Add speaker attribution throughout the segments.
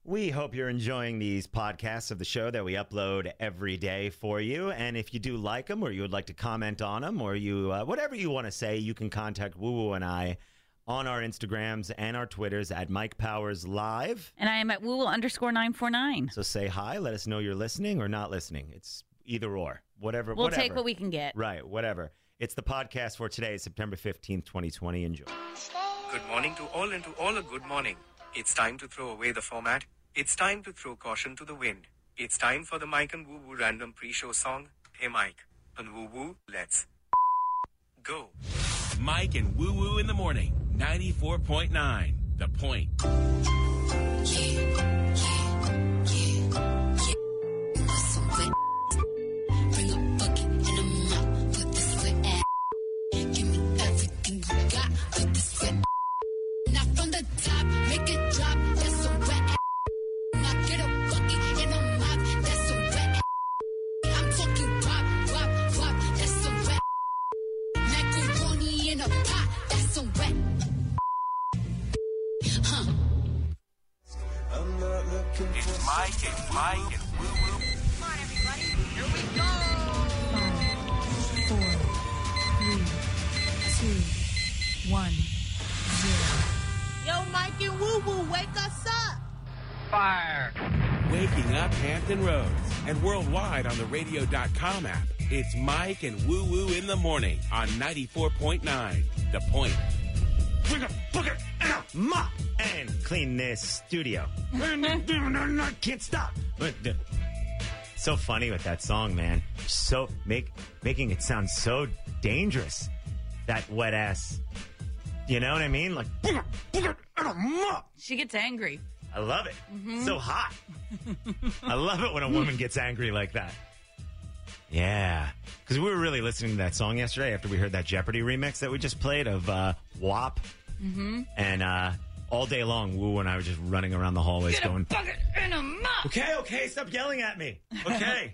Speaker 1: We hope you're enjoying these podcasts of the show that we upload every day for you. And if you do like them, or you would like to comment on them, or you whatever you want to say, you can contact Woo Woo and I on our Instagrams and our Twitters at Mike Powers Live.
Speaker 2: And I am at woo_949.
Speaker 1: So say hi. Let us know you're listening or not listening. It's either or. Whatever.
Speaker 2: We'll take what we can get.
Speaker 1: Right. Whatever. It's the podcast for today, September 15th, 2020. Enjoy.
Speaker 3: Good morning to all, and to all a good morning. It's time to throw away the format. It's time to throw caution to the wind. It's time for the Mike and Woo Woo random pre-show song. Hey Mike and Woo Woo, let's go.
Speaker 4: Mike and Woo Woo in the morning. 94.9. The Point.
Speaker 5: Bring a bucket and a mop. Put this wet ass. Give me everything you got. Put this wet. Not from the top. Make it drop. That's some wet ass. Now get a bucket and a mop. That's some wet ass. I'm talking wop, wop, wop. That's some wet. Macaroni in a pot. That's some wet. Huh.
Speaker 4: It's Mike and Woo Woo.
Speaker 6: Come on, everybody. Here we go.
Speaker 7: 5, 4, 3, 2, 1, 0.
Speaker 6: Yo, Mike and Woo Woo, wake us up.
Speaker 3: Fire.
Speaker 4: Waking up Hampton Roads and worldwide on the radio.com app. It's Mike and Woo Woo in the morning on 94.9. The Point.
Speaker 1: Bring a bucket and a mop and clean this studio. Can't stop. So funny with that song, man. So making it sound so dangerous. That wet ass. You know what I mean? Like, bucket and a mop.
Speaker 2: She gets angry.
Speaker 1: I love it. So hot. I love it when a woman gets angry like that. Yeah. Because we were really listening to that song yesterday after we heard that Jeopardy remix that we just played of WAP. And all day long, Woo and I were just running around the hallways going,
Speaker 2: Bucket and a mop.
Speaker 1: Okay, stop yelling at me. Okay.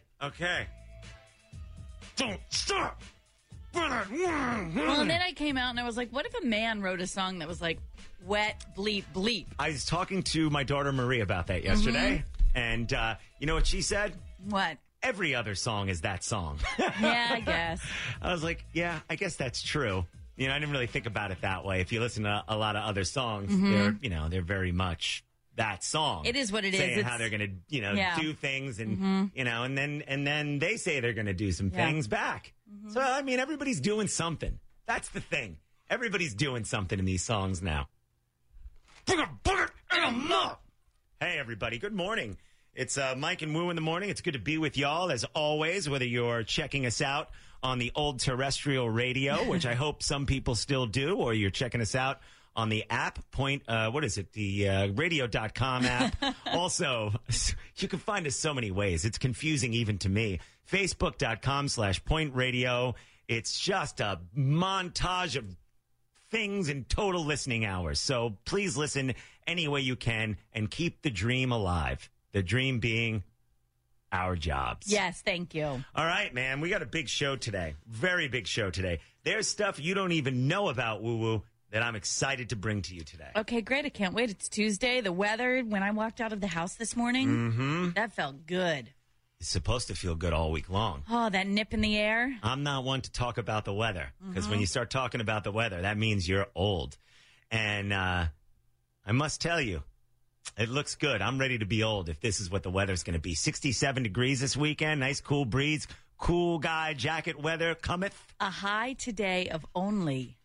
Speaker 1: Don't stop.
Speaker 2: Well, and then I came out and I was like, what if a man wrote a song that was like, wet, bleep, bleep?
Speaker 1: I was talking to my daughter Marie about that yesterday. And you know what she said?
Speaker 2: What?
Speaker 1: Every other song is that song.
Speaker 2: Yeah, I guess.
Speaker 1: I was like, yeah, I guess that's true. You know, I didn't really think about it that way. If you listen to a lot of other songs, they're very much that song.
Speaker 2: It is what it is.
Speaker 1: Saying how they're going to, do things and, and then they say they're going to do some things back. So, I mean, everybody's doing something. That's the thing. Everybody's doing something in these songs now. Bring a bucket and a mop. Hey, everybody. Good morning. It's Mike and Woo in the morning. It's good to be with y'all, as always, whether you're checking us out on the old terrestrial radio, which I hope some people still do, or you're checking us out on the app, the radio.com app. Also, you can find us so many ways. It's confusing even to me. Facebook.com/Point Radio. It's just a montage of things in total listening hours. So please listen any way you can and keep the dream alive. The dream being our jobs.
Speaker 2: Yes, thank you.
Speaker 1: All right, man. We got a big show today. Very big show today. There's stuff you don't even know about, Woo Woo, that I'm excited to bring to you today.
Speaker 2: Okay, great. I can't wait. It's Tuesday. The weather, when I walked out of the house this morning, that felt good.
Speaker 1: It's supposed to feel good all week long.
Speaker 2: Oh, that nip in the air.
Speaker 1: I'm not one to talk about the weather, because when you start talking about the weather, that means you're old. And I must tell you, it looks good. I'm ready to be old if this is what the weather's going to be. 67 degrees this weekend. Nice cool breeze. Cool guy jacket weather cometh.
Speaker 2: A high today of only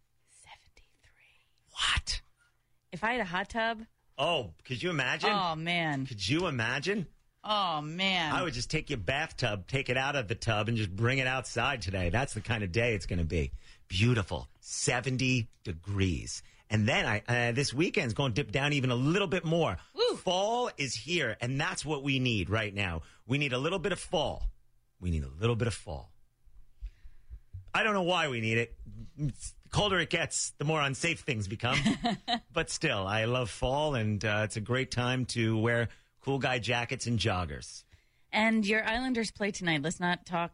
Speaker 2: 73.
Speaker 1: What?
Speaker 2: If I had a hot tub.
Speaker 1: Oh, could you imagine?
Speaker 2: Oh, man.
Speaker 1: Could you imagine?
Speaker 2: Oh, man.
Speaker 1: I would just take your bathtub, take it out of the tub, and just bring it outside today. That's the kind of day it's going to be. Beautiful. 70 degrees. And then this weekend's going to dip down even a little bit more.
Speaker 2: Woo.
Speaker 1: Fall is here, and that's what we need right now. We need a little bit of fall. We need a little bit of fall. I don't know why we need it. The colder it gets, the more unsafe things become. But still, I love fall, and it's a great time to wear cool guy jackets and joggers.
Speaker 2: And your Islanders play tonight. Let's not talk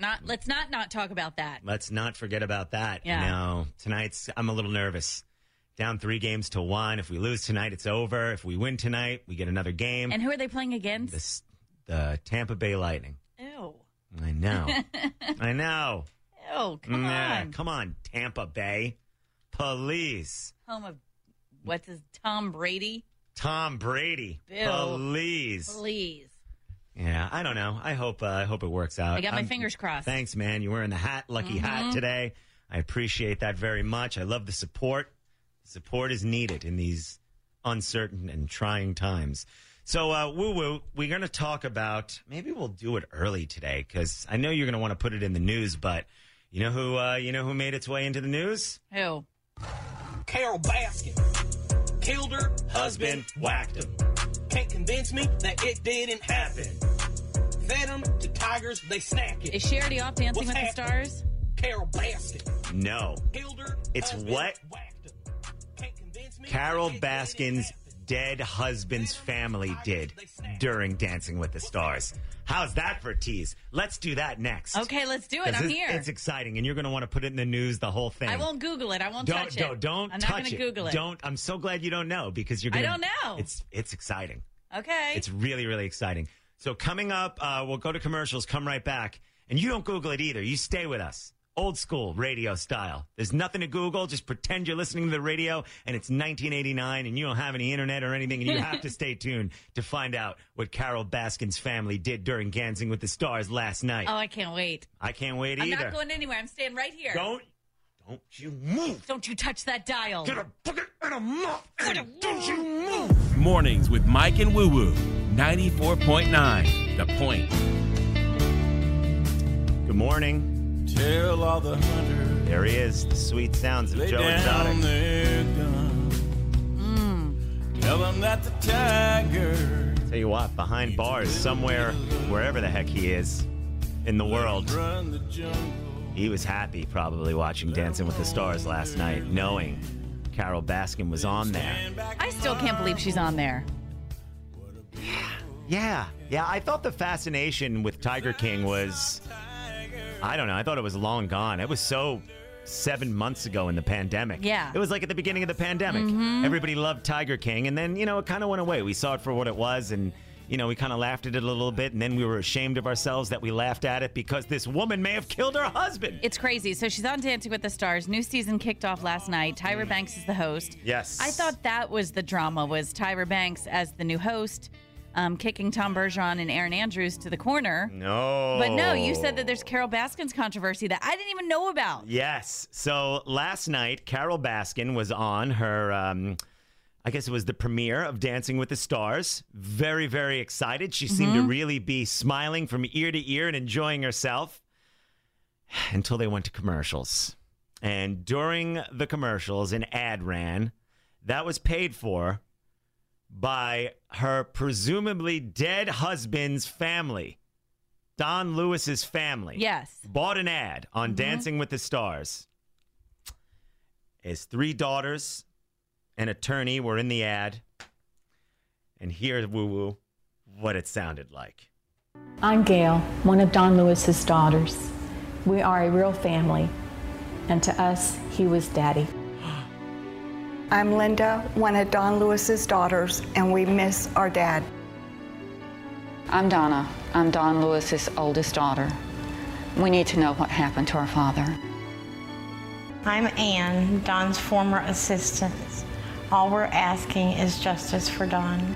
Speaker 2: talk about that.
Speaker 1: Let's not forget about that.
Speaker 2: Yeah.
Speaker 1: No, I'm a little nervous Down 3-1. If we lose tonight, it's over. If we win tonight, we get another game.
Speaker 2: And who are they playing against?
Speaker 1: The Tampa Bay Lightning.
Speaker 2: Ew.
Speaker 1: I know. I know.
Speaker 2: Ew, come on.
Speaker 1: Come on, Tampa Bay. Please.
Speaker 2: Home of, what's his, Tom Brady?
Speaker 1: Tom Brady.
Speaker 2: Ew.
Speaker 1: Please. Yeah, I don't know. I hope it works out.
Speaker 2: I got my fingers crossed.
Speaker 1: Thanks, man. You're wearing the hat, lucky hat today. I appreciate that very much. I love the support. Support is needed in these uncertain and trying times. So, Woo Woo, we're going to talk about, maybe we'll do it early today because I know you're going to want to put it in the news, but you know who made its way into the news?
Speaker 2: Who?
Speaker 8: Carol Baskin. Killed her husband,
Speaker 1: whacked him.
Speaker 8: Can't convince me that it didn't happen. Fed them to tigers, they snack it.
Speaker 2: Is she already off Dancing with the Stars?
Speaker 8: Carol Baskin.
Speaker 1: No.
Speaker 8: Killed her
Speaker 1: it's
Speaker 8: husband,
Speaker 1: what
Speaker 8: whacked him. Can't convince me
Speaker 1: Carol
Speaker 8: that it
Speaker 1: Baskin's dead husband's family did during Dancing with the Stars. How's that for a tease? Let's do that next.
Speaker 2: Okay, let's do it. I'm here.
Speaker 1: It's exciting, and you're going to want to put it in the news, the whole thing.
Speaker 2: I won't Google it. I won't touch it.
Speaker 1: Don't
Speaker 2: I'm
Speaker 1: touch
Speaker 2: not going to Google it.
Speaker 1: Don't. I'm so glad you don't know because you're going to.
Speaker 2: I don't know.
Speaker 1: It's exciting.
Speaker 2: Okay.
Speaker 1: It's really, really exciting. So coming up, we'll go to commercials, come right back. And you don't Google it either. You stay with us. Old school radio style. There's nothing to Google. Just pretend you're listening to the radio and it's 1989 and you don't have any internet or anything and you have to stay tuned to find out what Carol Baskin's family did during Dancing with the Stars last night.
Speaker 2: Oh, I can't wait.
Speaker 1: I can't wait either.
Speaker 2: I'm not going anywhere. I'm staying right here.
Speaker 1: Don't you move.
Speaker 2: Don't you touch that dial.
Speaker 1: Get a bucket and a mop and don't you move.
Speaker 4: Mornings with Mike and Woo Woo. 94.9 The Point.
Speaker 1: Good morning.
Speaker 9: Tell all the hunters.
Speaker 1: There he is, the sweet sounds of
Speaker 9: Lay
Speaker 1: Joe
Speaker 9: down
Speaker 1: Exotic.
Speaker 9: their guns. Tell them that the tiger.
Speaker 1: Tell you what, behind bars, somewhere, wherever the heck he is in the world,
Speaker 9: Run the jungle.
Speaker 1: he was happy probably watching Dancing with the Stars last night, knowing Carol Baskin was on there.
Speaker 2: I still can't believe she's on there.
Speaker 1: Yeah, I thought the fascination with Tiger King was, I don't know, I thought it was long gone. It was so 7 months ago in the pandemic.
Speaker 2: Yeah.
Speaker 1: It was like at the beginning of the pandemic. Everybody loved Tiger King, and then, it kind of went away. We saw it for what it was, and, we kind of laughed at it a little bit, and then we were ashamed of ourselves that we laughed at it because this woman may have killed her husband.
Speaker 2: It's crazy. So she's on Dancing with the Stars. New season kicked off last night. Tyra Banks is the host.
Speaker 1: Yes.
Speaker 2: I thought that was the drama, was Tyra Banks as the new host, kicking Tom Bergeron and Aaron Andrews to the corner.
Speaker 1: No.
Speaker 2: But no, you said that there's Carol Baskin's controversy that I didn't even know about.
Speaker 1: Yes. So last night, Carol Baskin was on her, I guess it was the premiere of Dancing with the Stars. Very, very excited. She seemed to really be smiling from ear to ear and enjoying herself until they went to commercials. And during the commercials, an ad ran that was paid for by her presumably dead husband's family, Don Lewis's family.
Speaker 2: Yes.
Speaker 1: Bought an ad on Dancing with the Stars. His 3 daughters, an attorney were in the ad. And here's Woo Woo, what it sounded like.
Speaker 10: I'm Gail, one of Don Lewis's daughters. We are a real family, and to us, he was Daddy.
Speaker 11: I'm Linda, one of Don Lewis's daughters, and we miss our dad.
Speaker 12: I'm Donna. I'm Don Lewis's oldest daughter. We need to know what happened to our father.
Speaker 13: I'm Ann, Don's former assistant. All we're asking is justice for Don.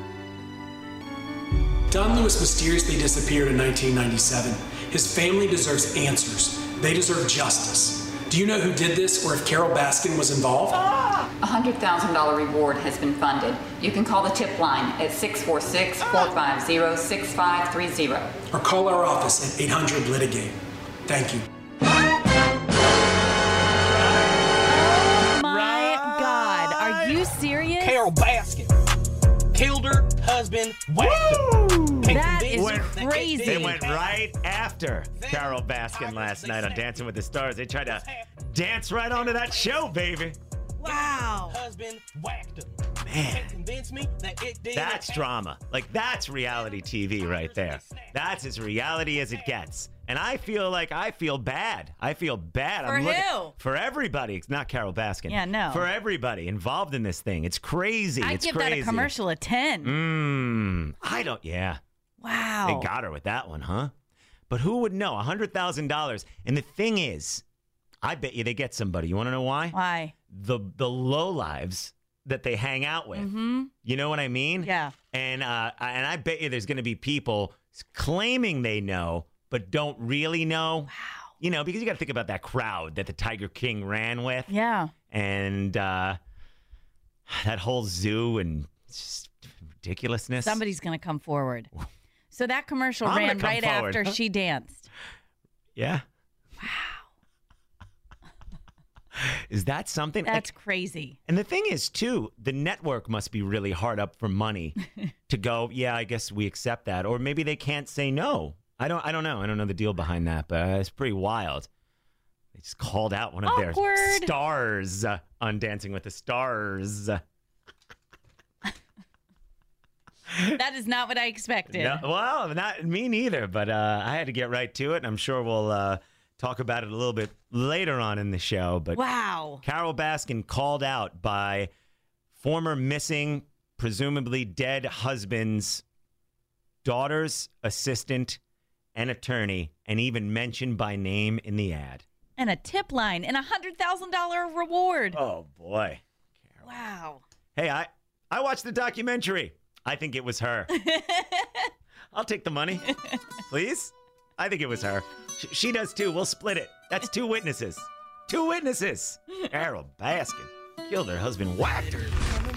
Speaker 14: Don Lewis mysteriously disappeared in 1997. His family deserves answers. They deserve justice. Do you know who did this or if Carol Baskin was involved?
Speaker 12: A $100,000 reward has been funded. You can call the tip line at 646-450-6530.
Speaker 14: Or call our office at 800-LITIGATE. Thank you.
Speaker 2: My God. Are you serious?
Speaker 8: Carol Baskin. Killed her husband, whacked him.
Speaker 2: That is crazy.
Speaker 1: They went right after Carol Baskin last night on Dancing with the Stars. They tried to dance right onto that show, baby.
Speaker 2: Wow.
Speaker 8: Husband whacked him.
Speaker 1: Man.
Speaker 8: Can't convince me that it did.
Speaker 1: That's drama. Like, that's reality TV right there. That's as reality as it gets. And I feel bad. I feel bad.
Speaker 2: For who?
Speaker 1: For everybody. It's not Carol Baskin.
Speaker 2: Yeah, no.
Speaker 1: For everybody involved in this thing. It's crazy.
Speaker 2: I'd give that a commercial a 10.
Speaker 1: Yeah.
Speaker 2: Wow.
Speaker 1: They got her with that one, huh? But who would know? $100,000. And the thing is, I bet you they get somebody. You want to know why?
Speaker 2: Why?
Speaker 1: The lowlives that they hang out with.
Speaker 2: Mm-hmm.
Speaker 1: You know what I mean?
Speaker 2: Yeah.
Speaker 1: And I bet you there's going to be people claiming they know, but don't really know.
Speaker 2: Wow.
Speaker 1: You know, because you got to think about that crowd that the Tiger King ran with.
Speaker 2: Yeah.
Speaker 1: And that whole zoo and just ridiculousness.
Speaker 2: Somebody's going to come forward. So that commercial ran right after she danced.
Speaker 1: Yeah.
Speaker 2: Wow.
Speaker 1: Is that something?
Speaker 2: That's crazy.
Speaker 1: And the thing is, too, the network must be really hard up for money to go, yeah, I guess we accept that. Or maybe they can't say no. I don't know. I don't know the deal behind that, but it's pretty wild. They just called out one of their stars on Dancing with the Stars.
Speaker 2: That is not what I expected.
Speaker 1: No, well, not me neither, but I had to get right to it, and I'm sure we'll talk about it a little bit later on in the show. But
Speaker 2: wow.
Speaker 1: Carol Baskin called out by former missing, presumably dead husband's daughter's assistant and attorney, and even mentioned by name in the ad.
Speaker 2: And a tip line and $100,000 reward.
Speaker 1: Oh, boy.
Speaker 2: Carol. Wow.
Speaker 1: Hey, I watched the documentary. I think it was her. I'll take the money. Please? I think it was her. She does too. We'll split it. That's 2 witnesses. 2 witnesses. Carol Baskin killed her husband, whacked her.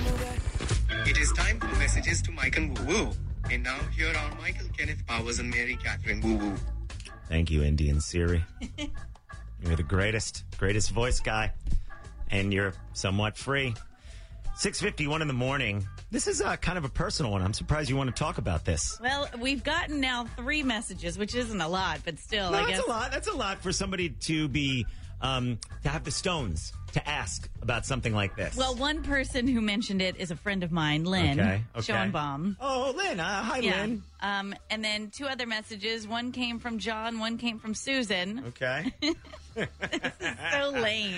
Speaker 3: It is time for messages to Mike and Woo Woo. And now here are Michael Kenneth Powers and Mary Catherine Woo Woo.
Speaker 1: Thank you, Indian Siri. You're the greatest voice guy. And you're somewhat free. 6:51 in the morning. This is kind of a personal one. I'm surprised you want to talk about this.
Speaker 2: Well, we've gotten now 3 messages, which isn't a lot, but still,
Speaker 1: No,
Speaker 2: I guess.
Speaker 1: that's a lot. That's a lot for somebody to be, to have the stones to ask about something like this.
Speaker 2: Well, one person who mentioned it is a friend of mine, Lynn Schoenbaum.
Speaker 1: Oh, Lynn. Hi, Lynn.
Speaker 2: And then 2 other messages. One came from John, one came from Susan.
Speaker 1: Okay.
Speaker 2: This is so lame.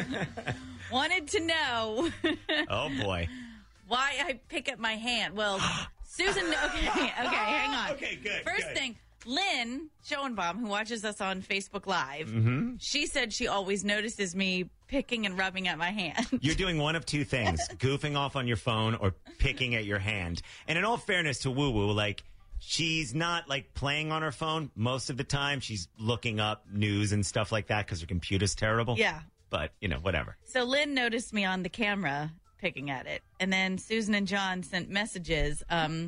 Speaker 2: Wanted to know.
Speaker 1: Oh, boy.
Speaker 2: Why I pick up my hand. Well, Susan, okay, hang on.
Speaker 1: Okay, good.
Speaker 2: First thing, Lynn Schoenbaum, who watches us on Facebook Live, she said she always notices me picking and rubbing at my hand.
Speaker 1: You're doing one of 2 things, goofing off on your phone or picking at your hand. And in all fairness to Woo Woo, like, she's not, like, playing on her phone most of the time. She's looking up news and stuff like that because her computer's terrible.
Speaker 2: Yeah.
Speaker 1: But, whatever.
Speaker 2: So Lynn noticed me on the camera picking at it. And then Susan and John sent messages.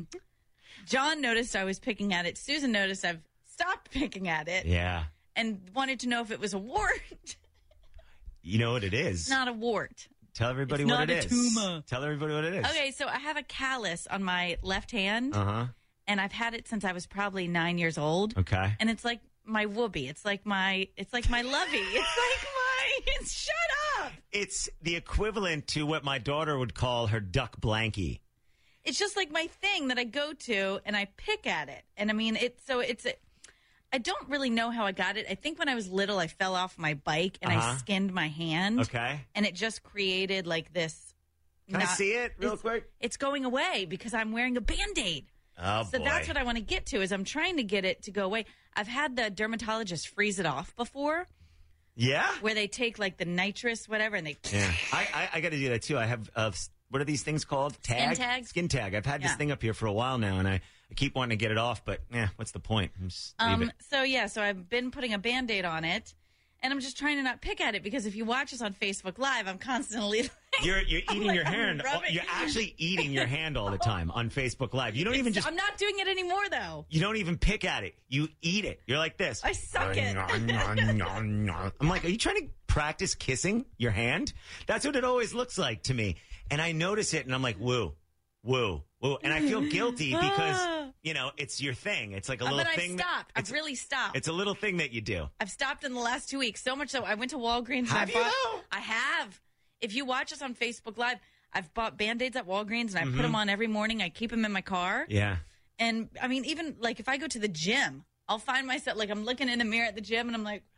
Speaker 2: John noticed I was picking at it. Susan noticed I've stopped picking at it.
Speaker 1: Yeah.
Speaker 2: And wanted to know if it was a wart.
Speaker 1: You know what it is?
Speaker 2: It's not a wart.
Speaker 1: Tell everybody
Speaker 2: It's
Speaker 1: what
Speaker 2: not
Speaker 1: it
Speaker 2: a
Speaker 1: is.
Speaker 2: tumor.
Speaker 1: Tell everybody what it is.
Speaker 2: Okay, so I have a callus on my left hand.
Speaker 1: Uh-huh.
Speaker 2: And I've had it since I was probably 9 years old.
Speaker 1: Okay.
Speaker 2: And it's like my whoopee. It's like my lovey. It's like shut up.
Speaker 1: It's the equivalent to what my daughter would call her duck blankie.
Speaker 2: It's just like my thing that I go to and I pick at it. And I mean, I don't really know how I got it. I think when I was little, I fell off my bike and I skinned my hand.
Speaker 1: Okay.
Speaker 2: And it just created like this.
Speaker 1: Can I see it real quick?
Speaker 2: It's going away because I'm wearing a Band-Aid.
Speaker 1: Oh,
Speaker 2: so
Speaker 1: boy.
Speaker 2: that's what I want to get to is I'm trying to get it to go away. I've had the dermatologist freeze it off before.
Speaker 1: Yeah?
Speaker 2: Where they take like the nitrous, whatever, and they...
Speaker 1: Yeah. I got to do that too. I have, what are these things called?
Speaker 2: Skin tag?
Speaker 1: Skin tag. I've had this thing up here for a while now, and I keep wanting to get it off, but what's the point? Just leave it.
Speaker 2: So I've been putting a Band-Aid on it, and I'm just trying to not pick at it because if you watch us on Facebook Live, I'm constantly...
Speaker 1: You're eating
Speaker 2: like,
Speaker 1: your hand. You're actually eating your hand all the time on Facebook Live. You don't even just...
Speaker 2: I'm not doing it anymore, though.
Speaker 1: You don't even pick at it. You eat it. You're like this.
Speaker 2: I suck it.
Speaker 1: I'm like, are you trying to practice kissing your hand? That's what it always looks like to me. And I notice it, and I'm like, woo, woo, woo. And I feel guilty because, it's your thing. It's like a little thing.
Speaker 2: But I've stopped. I've really stopped.
Speaker 1: It's a little thing that you do.
Speaker 2: I've stopped in the last 2 weeks. So much so I went to Walgreens.
Speaker 1: Have you, though?
Speaker 2: I have. if you watch us on Facebook Live, I've bought Band-Aids at Walgreens, and I put them on every morning. I keep them in my car.
Speaker 1: Yeah.
Speaker 2: And, I mean, even, like, if I go to the gym, I'll find myself, like, I'm looking in the mirror at the gym, and I'm like...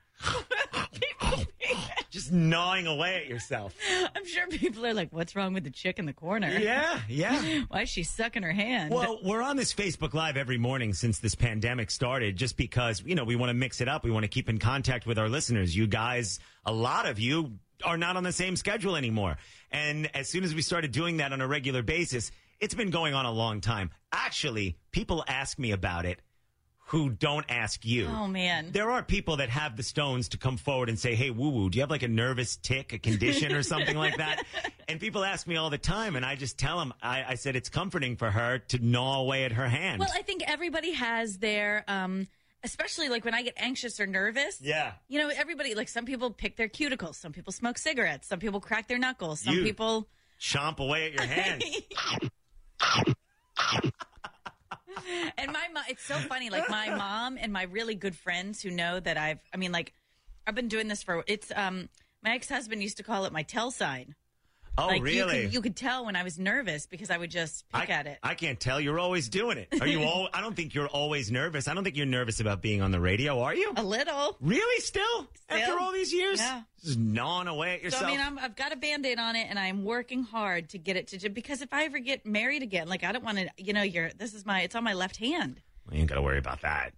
Speaker 1: Just gnawing away at yourself.
Speaker 2: I'm sure people are like, what's wrong with the chick in the corner?
Speaker 1: Yeah.
Speaker 2: Why is she sucking her hand?
Speaker 1: Well, we're on this Facebook Live every morning since this pandemic started, just because, we want to mix it up. We want to keep in contact with our listeners. You guys, a lot of you are not on the same schedule anymore. And as soon as we started doing that on a regular basis, it's been going on a long time. Actually, people ask me about it who don't ask you.
Speaker 2: Oh, man.
Speaker 1: There are people that have the stones to come forward and say, hey, woo-woo, do you have like a nervous tick, a condition or something like that? And people ask me all the time, and I just tell them, I said it's comforting for her to gnaw away at her hand.
Speaker 2: Well, I think everybody has their, especially like when I get anxious or nervous.
Speaker 1: Yeah.
Speaker 2: Everybody, like some people pick their cuticles. Some people smoke cigarettes. Some people crack their knuckles. Some people
Speaker 1: chomp away at your hand.
Speaker 2: And my mom, it's so funny. Like my mom and my really good friends who know that I've been doing this for, my ex-husband used to call it my tell sign.
Speaker 1: Oh,
Speaker 2: like
Speaker 1: really?
Speaker 2: You could tell when I was nervous because I would just pick at it.
Speaker 1: I can't tell. You're always doing it. Are you all? I don't think you're always nervous. I don't think you're nervous about being on the radio, are you?
Speaker 2: A little.
Speaker 1: Really? Still? After all these years?
Speaker 2: Yeah.
Speaker 1: Just gnawing away at yourself.
Speaker 2: So, I've got a Band-Aid on it, and I'm working hard to get it to, because if I ever get married again, like, I don't want to, it's on my left hand.
Speaker 1: Well, you ain't got to worry about that.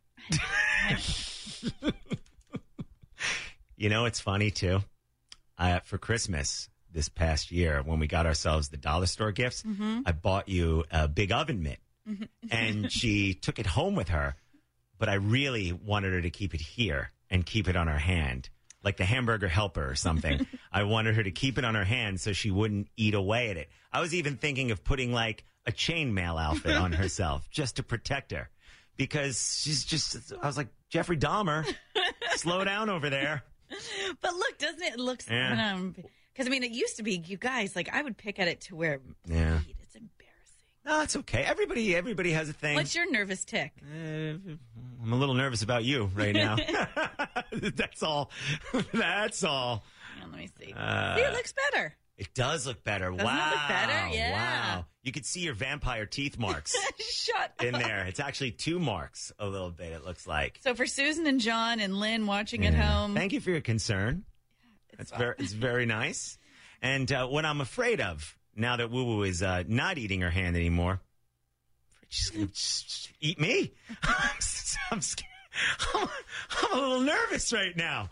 Speaker 1: It's funny, too. For Christmas this past year, when we got ourselves the dollar store gifts, I bought you a big oven mitt. And she took it home with her, but I really wanted her to keep it here and keep it on her hand, like the hamburger helper or something. I wanted her to keep it on her hand so she wouldn't eat away at it. I was even thinking of putting like a chainmail outfit on herself just to protect her, because she's just, I was like, Jeffrey Dahmer, slow down over there.
Speaker 2: But look, doesn't it look, because, it used to be, you guys, like, I would pick at it to where it's embarrassing.
Speaker 1: No, it's okay. Everybody has a thing.
Speaker 2: What's your nervous tick?
Speaker 1: I'm a little nervous about you right now. That's all. That's all.
Speaker 2: Let me see. See, it looks better.
Speaker 1: It does look better.
Speaker 2: Doesn't
Speaker 1: wow.
Speaker 2: it look better? Yeah.
Speaker 1: Wow. You could see your vampire teeth marks.
Speaker 2: Shut up.
Speaker 1: In there. It's actually 2 marks a little bit, it looks like.
Speaker 2: So for Susan and John and Lynn watching at home.
Speaker 1: Thank you for your concern. It's very nice. And what I'm afraid of, now that Woo Woo is not eating her hand anymore, she's going to eat me. I'm scared. I'm a little nervous right now.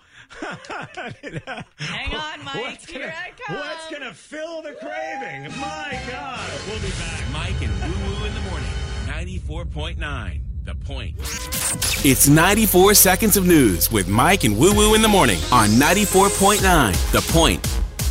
Speaker 2: Hang on, Mike. Here I come.
Speaker 1: What's going to fill the craving? My God. We'll be back.
Speaker 4: Mike and Woo Woo in the morning. 94.9. The Point. It's 94 seconds of news with Mike and Woo Woo in the morning on 94.9 The Point.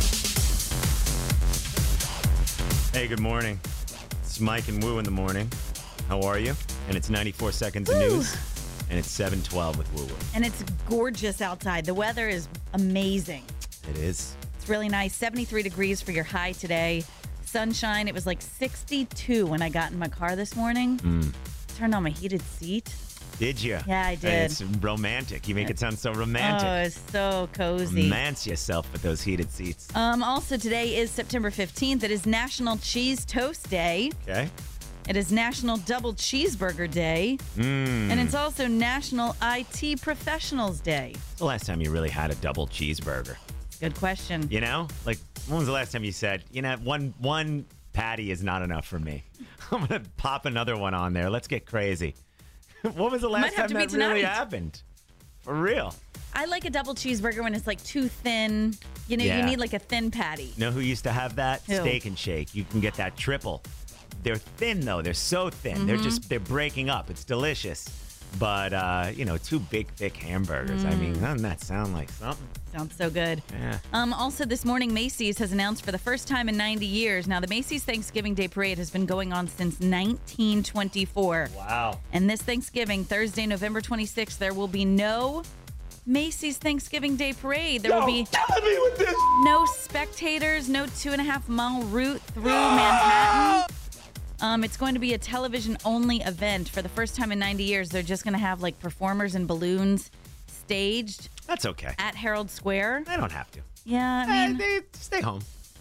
Speaker 1: Hey, good morning. It's Mike and Woo in the morning. How are you? And it's 94 seconds of news. And it's 7:12 with Woo Woo.
Speaker 2: And it's gorgeous outside. The weather is amazing.
Speaker 1: It is.
Speaker 2: It's really nice. 73 degrees for your high today. Sunshine. It was like 62 when I got in my car this morning. Turned on my heated seat.
Speaker 1: Did you?
Speaker 2: Yeah, I did.
Speaker 1: And it's romantic. You make it sound so romantic.
Speaker 2: Oh, it's so cozy.
Speaker 1: Romance yourself with those heated seats.
Speaker 2: Also, today is September 15th. It is National Cheese Toast Day.
Speaker 1: Okay.
Speaker 2: It is National Double Cheeseburger Day. And it's also National IT Professionals Day.
Speaker 1: When's the last time you really had a double cheeseburger?
Speaker 2: Good question.
Speaker 1: Like, when was the last time you said, one patty is not enough for me? I'm going to pop another one on there. Let's get crazy. What was the last time that really happened? For real.
Speaker 2: I like a double cheeseburger when it's like too thin. You need like a thin patty.
Speaker 1: Know who used to have that?
Speaker 2: Who?
Speaker 1: Steak and Shake. You can get that triple. They're thin, though. They're so thin. They're breaking up. It's delicious. But, 2 big, thick hamburgers. I mean, doesn't that sound like something?
Speaker 2: Sounds so good.
Speaker 1: Yeah.
Speaker 2: Also, this morning, Macy's has announced for the first time in 90 years. Now, the Macy's Thanksgiving Day Parade has been going on since 1924.
Speaker 1: Wow.
Speaker 2: And this Thanksgiving, Thursday, November 26th, there will be no Macy's Thanksgiving Day Parade. There will be no spectators, no 2.5-mile route through Manhattan. It's going to be a television-only event. For the first time in 90 years, they're just going to have, like, performers and balloons staged.
Speaker 1: That's okay.
Speaker 2: At Herald Square.
Speaker 1: They don't have to.
Speaker 2: Yeah, I mean...
Speaker 1: They stay home.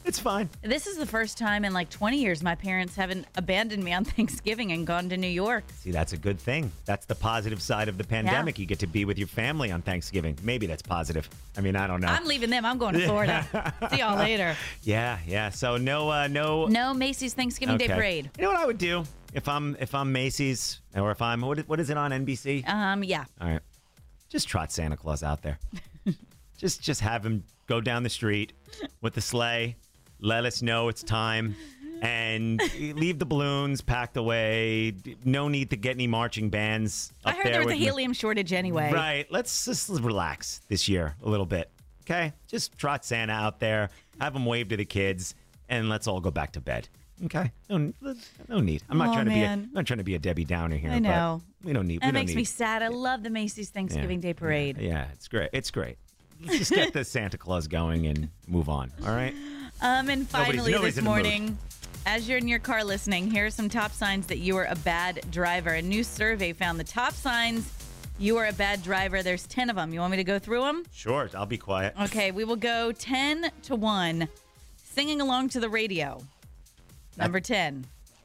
Speaker 1: It's fine.
Speaker 2: This is the first time in like 20 years my parents haven't abandoned me on Thanksgiving and gone to New York.
Speaker 1: See, that's a good thing. That's the positive side of the pandemic. You get to be with your family on Thanksgiving. Maybe that's positive. I mean, I don't know.
Speaker 2: I'm leaving them. I'm going to Florida. See y'all later.
Speaker 1: Yeah. So no
Speaker 2: Macy's Thanksgiving Day Parade.
Speaker 1: You know what I would do if I'm Macy's, or if I'm what is it on NBC?
Speaker 2: Yeah.
Speaker 1: All right. Just trot Santa Claus out there. just have him go down the street with the sleigh. Let us know it's time, and leave the balloons packed away. No need to get any marching bands up
Speaker 2: I heard there was a
Speaker 1: with
Speaker 2: helium shortage anyway.
Speaker 1: Right. Let's just relax this year a little bit. Okay? Just trot Santa out there, have him wave to the kids, and let's all go back to bed. Okay? No need. I'm not trying to be a Debbie Downer here.
Speaker 2: I know.
Speaker 1: But we don't need.
Speaker 2: That makes me sad. I love the Macy's Thanksgiving Day Parade.
Speaker 1: Yeah, it's great. It's great. Let's just get the Santa Claus going and move on. All right?
Speaker 2: And finally
Speaker 1: nobody's
Speaker 2: this morning, as you're in your car listening, here are some top signs that you are a bad driver. A new survey found the top signs you are a bad driver. There's 10 of them. You want me to go through them?
Speaker 1: Sure. I'll be quiet.
Speaker 2: Okay. We will go 10 to 1. Singing along to the radio. Number 10.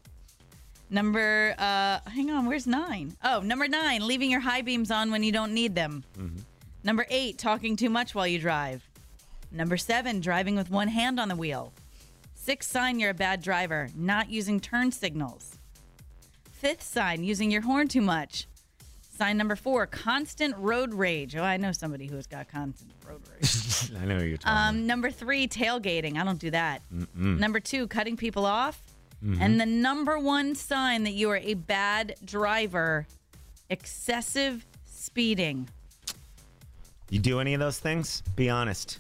Speaker 2: Hang on. Where's 9? Oh, number 9. Leaving your high beams on when you don't need them.
Speaker 1: Mm-hmm.
Speaker 2: Number 8. Talking too much while you drive. Number 7, driving with one hand on the wheel. 6th sign you're a bad driver, not using turn signals. 5th sign, using your horn too much. Sign number 4, constant road rage. Oh, I know somebody who has got constant road rage.
Speaker 1: I know who you're talking about.
Speaker 2: Number 3, tailgating. I don't do that. Number 2, cutting people off.
Speaker 1: Mm-hmm.
Speaker 2: And the number 1 sign that you are a bad driver, excessive speeding.
Speaker 1: You do any of those things? Be honest.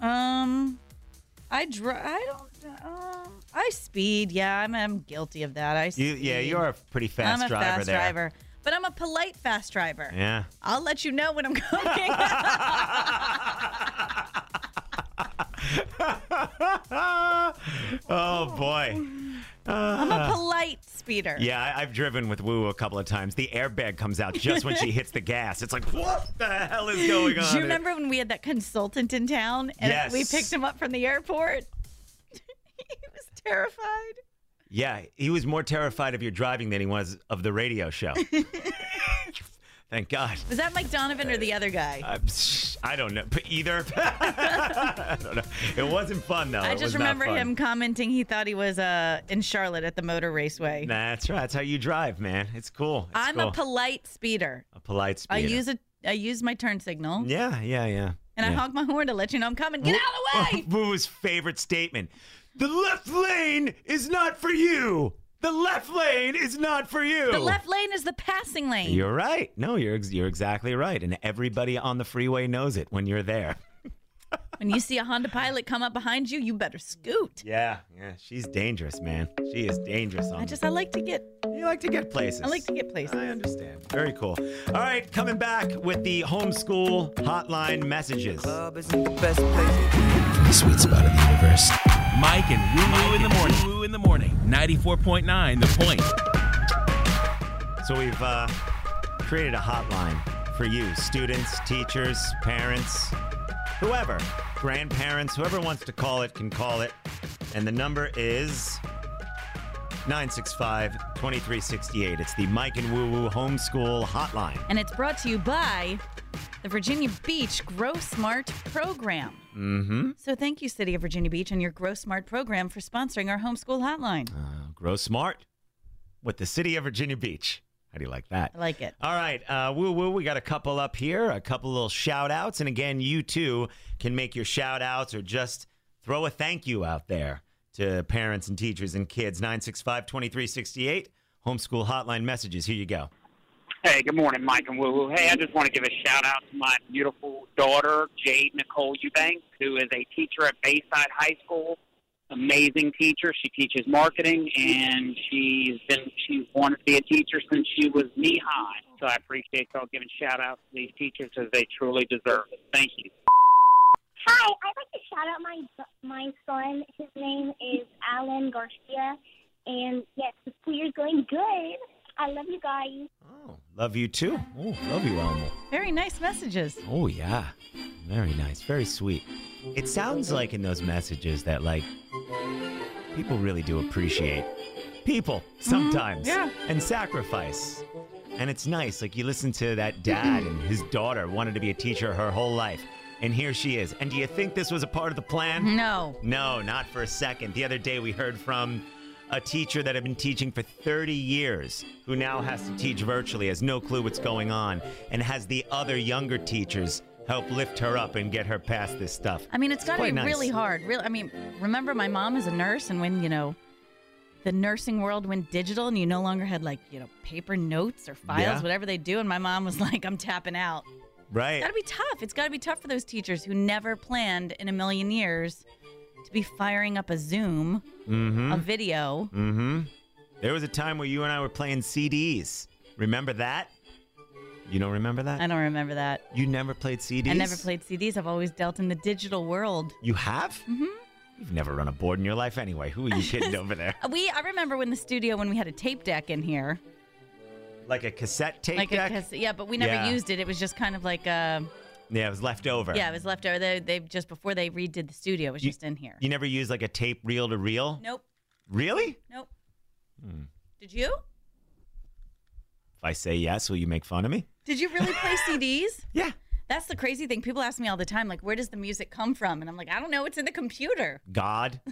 Speaker 2: I speed. Yeah, I'm guilty of that. I speed.
Speaker 1: You're a pretty fast driver.
Speaker 2: I'm a fast
Speaker 1: there.
Speaker 2: driver, but I'm a polite fast driver.
Speaker 1: Yeah.
Speaker 2: I'll let you know when I'm coming.
Speaker 1: Oh boy.
Speaker 2: I'm a polite speeder.
Speaker 1: Yeah, I've driven with Woo a couple of times. The airbag comes out just when she hits the gas. It's like, what the hell is going on?
Speaker 2: Do you remember when we had that consultant in town and
Speaker 1: yes.
Speaker 2: we picked him up from the airport? He was terrified.
Speaker 1: Yeah, he was more terrified of your driving than he was of the radio show. Thank God.
Speaker 2: Was that Mike Donovan or the other guy?
Speaker 1: I don't know. Either. I don't know. It wasn't fun, though.
Speaker 2: I just remember him commenting he thought he was in Charlotte at the motor raceway.
Speaker 1: That's right. That's how you drive, man. It's cool.
Speaker 2: I'm a polite speeder.
Speaker 1: A polite speeder.
Speaker 2: I use my turn signal.
Speaker 1: Yeah.
Speaker 2: And I honk my horn to let you know I'm coming. Get out of the way!
Speaker 1: Woo's favorite statement. The left lane is not for you. The left lane is not for you.
Speaker 2: The left lane is the passing lane.
Speaker 1: You're right. No, you're exactly right. And everybody on the freeway knows it when you're there.
Speaker 2: When you see a Honda Pilot come up behind you, you better scoot.
Speaker 1: Yeah. She's dangerous, man. She is dangerous.
Speaker 2: I like to get...
Speaker 1: You like to get places.
Speaker 2: I like to get places.
Speaker 1: I understand. Very cool. All right, coming back with the homeschool hotline messages.
Speaker 4: The sweet spot of the universe. Mike and Woo in the morning. Woo in the morning. 94.9 The Point.
Speaker 1: So we've created a hotline for you, students, teachers, parents, whoever, grandparents, whoever wants to call it can call it. And the number is 965-2368. It's the Mike and Woo homeschool hotline.
Speaker 2: And it's brought to you by the Virginia Beach Grow Smart program.
Speaker 1: Mm-hmm.
Speaker 2: So thank you, City of Virginia Beach, and your Grow Smart program for sponsoring our homeschool hotline.
Speaker 1: Grow Smart with the City of Virginia Beach. How do you like that?
Speaker 2: I like it.
Speaker 1: All right, Woo, we got a couple up here, a couple little shout-outs. And again, you too can make your shout-outs or just throw a thank you out there to parents and teachers and kids. 965-2368, homeschool hotline messages. Here you go.
Speaker 15: Hey, good morning, Mike and Woo. Hey, I just want to give a shout-out to my beautiful daughter, Jade Nicole Eubanks, who is a teacher at Bayside High School. Amazing teacher. She teaches marketing, and she's wanted to be a teacher since she was knee-high. So I appreciate y'all giving shout-outs to these teachers because they truly deserve it. Thank you.
Speaker 16: Hi, I'd like to shout out my son. His name is Alan Garcia, and yes, the school year's going good. I love you guys.
Speaker 1: Oh, love you too. Oh, love you, Elmo.
Speaker 2: Very nice messages.
Speaker 1: Oh, yeah. Very nice. Very sweet. It sounds like in those messages that, like, People really do appreciate people sometimes.
Speaker 2: Yeah.
Speaker 1: And sacrifice. And it's nice. Like, you listen to that dad and his daughter wanted to be a teacher her whole life. And here she is. And do you think this was a part of the plan?
Speaker 2: No.
Speaker 1: No, not for a second. The other day we heard from a teacher that had been teaching for 30 years who now has to teach virtually, has no clue what's going on, and has the other younger teachers help lift her up and get her past this stuff.
Speaker 2: I mean, it's got to be
Speaker 1: quite nice.
Speaker 2: really hard. Remember my mom is a nurse, and when, the nursing world went digital and you no longer had, paper notes or files, whatever they do, and my mom was like, I'm tapping out.
Speaker 1: Right.
Speaker 2: It's got to be tough. It's got to be tough for those teachers who never planned in a million years to be firing up a Zoom, a video.
Speaker 1: Mm-hmm. There was a time where you and I were playing CDs. Remember that? You don't remember that?
Speaker 2: I don't remember that.
Speaker 1: You never played CDs?
Speaker 2: I never played CDs. I've always dealt in the digital world.
Speaker 1: You have?
Speaker 2: Mm-hmm.
Speaker 1: You've never run a board in your life anyway. Who are you kidding over there?
Speaker 2: I remember when we had a tape deck in here.
Speaker 1: Like a cassette tape deck?
Speaker 2: Yeah, but we never used it. It was just kind of like a...
Speaker 1: Yeah, it was left over.
Speaker 2: Yeah, it was left over. They just before they redid the studio, it was just in here.
Speaker 1: You never used like a tape reel to reel?
Speaker 2: Nope.
Speaker 1: Really?
Speaker 2: Nope. Did you?
Speaker 1: If I say yes, will you make fun of me?
Speaker 2: Did you really play CDs?
Speaker 1: Yeah.
Speaker 2: That's the crazy thing. People ask me all the time, like, where does the music come from? And I'm like, I don't know. It's in the computer.
Speaker 1: God.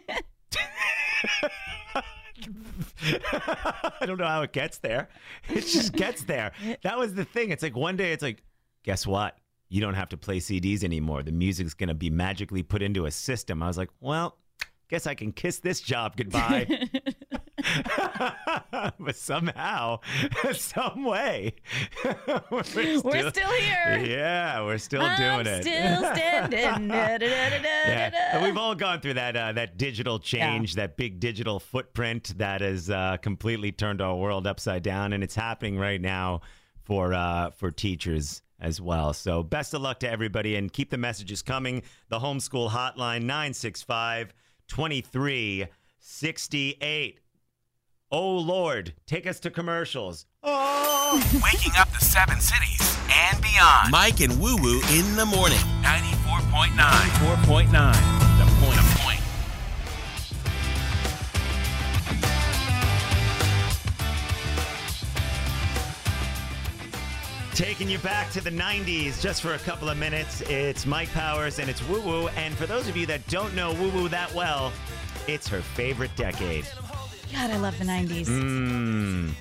Speaker 1: I don't know how it gets there. It just gets there. That was the thing. It's like one day it's like, guess what? You don't have to play CDs anymore. The music's going to be magically put into a system. I was like, well, guess I can kiss this job goodbye. But somehow, some way, we're still
Speaker 2: here.
Speaker 1: Yeah, we're still doing it.
Speaker 2: Still standing.
Speaker 1: Yeah. And we've all gone through that digital change, that big digital footprint that has completely turned our world upside down, and it's happening right now for teachers as well. So best of luck to everybody, and keep the messages coming. The homeschool hotline, 965-2368. Oh, Lord, take us to commercials. Oh!
Speaker 4: Waking up the 7 cities and beyond. Mike and Woo Woo in the morning. 94.9. 94.9. The Point. The Point.
Speaker 1: Taking you back to the 90s just for a couple of minutes. It's Mike Powers and it's Woo Woo. And for those of you that don't know Woo Woo that well, it's her favorite decade.
Speaker 2: God, I love the 90s.